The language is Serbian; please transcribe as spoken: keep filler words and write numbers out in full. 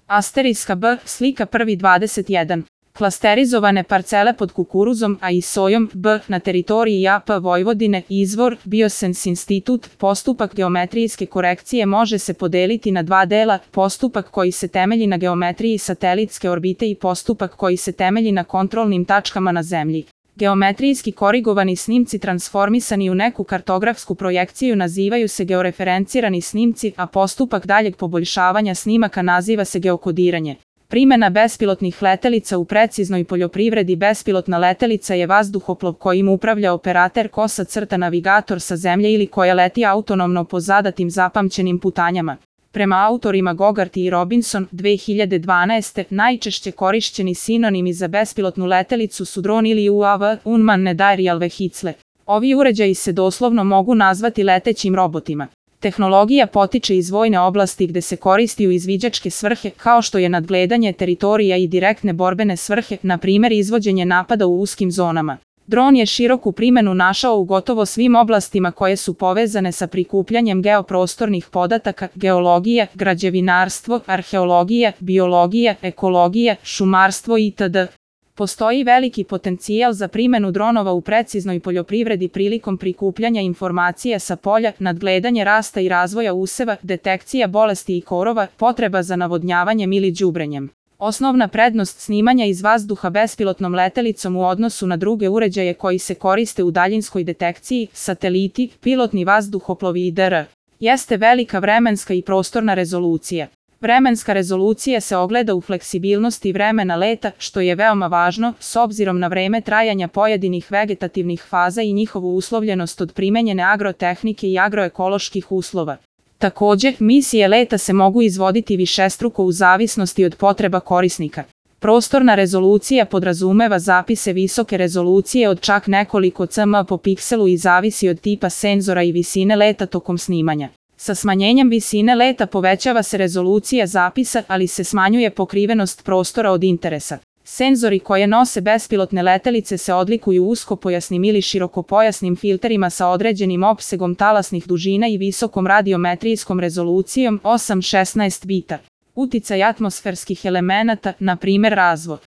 Asteriska B, slika prvi dvadeset jedan. Klasterizovane parcele pod kukuruzom, a i sojom B na teritoriji A P Vojvodine. Izvor Biosens institut. Postupak geometrijske korekcije može se podeliti na dva dela, postupak koji se temelji na geometriji satelitske orbite i postupak koji se temelji na kontrolnim tačkama na Zemlji. Geometrijski korigovani snimci transformisani u neku kartografsku projekciju nazivaju se georeferencirani snimci, a postupak daljeg poboljšavanja snimaka naziva se geokodiranje. Primjena bespilotnih letelica u preciznoj poljoprivredi. Bespilotna letelica je vazduhoplov kojim upravlja operater kosa crta navigator sa Zemlje ili koja leti autonomno po zadatim zapamćenim putanjama. Prema autorima Gogarty i Robinson, dve hiljade dvanaeste. najčešće korišćeni sinonimi za bespilotnu letelicu su dron ili U A V, unmanned aerial vehicle. Ovi uređaji se doslovno mogu nazvati letećim robotima. Tehnologija potiče iz vojne oblasti gde se koristi u izviđačke svrhe, kao što je nadgledanje teritorija i direktne borbene svrhe, na primjer izvođenje napada u uskim zonama. Dron je široku primjenu našao u gotovo svim oblastima koje su povezane sa prikupljanjem geoprostornih podataka, geologija, građevinarstvo, arheologija, biologija, ekologija, šumarstvo itd. Postoji veliki potencijal za primjenu dronova u preciznoj poljoprivredi prilikom prikupljanja informacija sa polja, nadgledanje rasta i razvoja useva, detekcija bolesti i korova, potreba za navodnjavanjem ili đubrenjem. Osnovna prednost snimanja iz vazduha bespilotnom letelicom u odnosu na druge uređaje koji se koriste u daljinskoj detekciji, sateliti, pilotni vazduhoplovi itd. jeste velika vremenska i prostorna rezolucija. Vremenska rezolucija se ogleda u fleksibilnosti vremena leta, što je veoma važno, s obzirom na vreme trajanja pojedinih vegetativnih faza i njihovu uslovljenost od primenjene agrotehnike i agroekoloških uslova. Također, misije leta se mogu izvoditi višestruko u zavisnosti od potreba korisnika. Prostorna rezolucija podrazumeva zapise visoke rezolucije od čak nekoliko cm po pikselu i zavisi od tipa senzora i visine leta tokom snimanja. Sa smanjenjem visine leta povećava se rezolucija zapisa, ali se smanjuje pokrivenost prostora od interesa. Senzori koje nose bespilotne letelice se odlikuju uskopojasnim ili širokopojasnim filterima sa određenim opsegom talasnih dužina i visokom radiometrijskom rezolucijom osam šesnaest bita. Uticaj atmosferskih elemenata, na primjer razvod.